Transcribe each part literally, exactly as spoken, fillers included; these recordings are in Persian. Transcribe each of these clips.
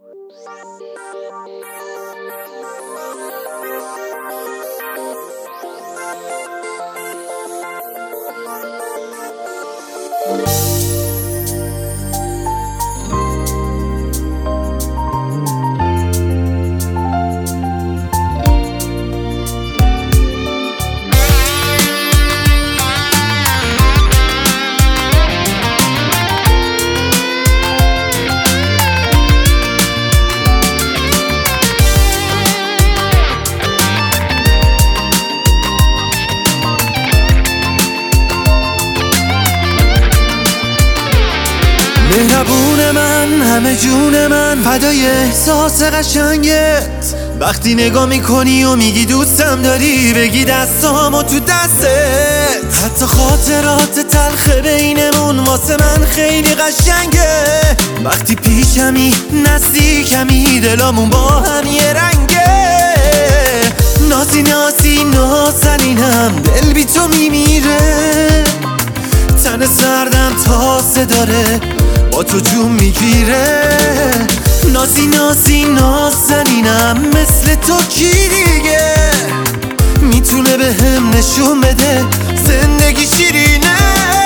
مهربون من، همه جون من، فدای احساس قشنگت. وقتی نگاه میکنی و میگی دوستم داری، بگی دستامو تو دستت. حتی خاطرات تلخ بینمون واسه من خیلی قشنگه. وقتی پیشمی، نزدیکمی، دلامون با هم یه رنگه. نازی نازی نازنینم، دل بی تو میمیره. تن سردم تازه داره، با تو جون میگیره. نازی نازی نازنینم، مثل تو کی دیگه میتونه به هم نشون بده زندگی شیرینه.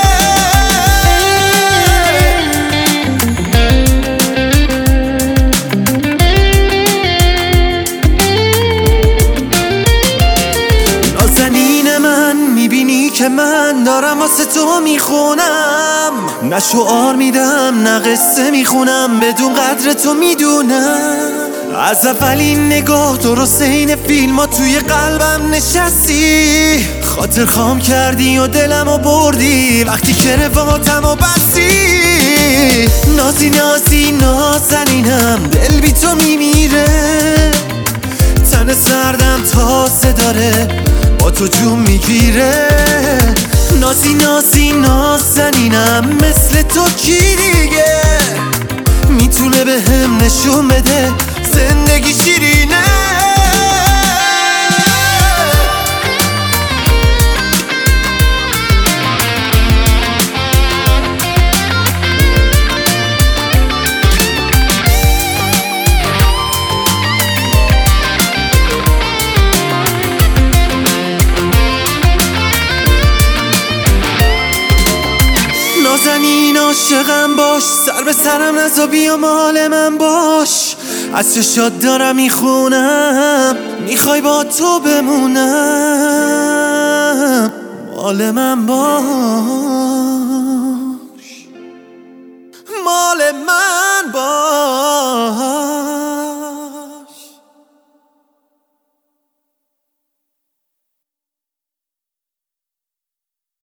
نازنین من، میبینی که من دارم واسه تو میخونم. نه شعار میدم نه قصه میخونم، بدون قدر تو میدونم. از اولین نگاه درست این فیلم ها توی قلبم نشستی. خاطر خام کردی و دلمو بردی وقتی که رواتمو بستی. نازی نازی نازنینم، دل بی تو میمیره. تن سردم تازه داره، با تو جون میگیره. نازی نازی نازنینم، مثل تو کی دیگه میتونه به هم نشون بده زندگی شیرینه. نازنین عاشقم باش، سر به سرم نزا، بیا مال من باش. از چشات دارم میخونم، میخوای با تو بمونم. مال من باش، مال من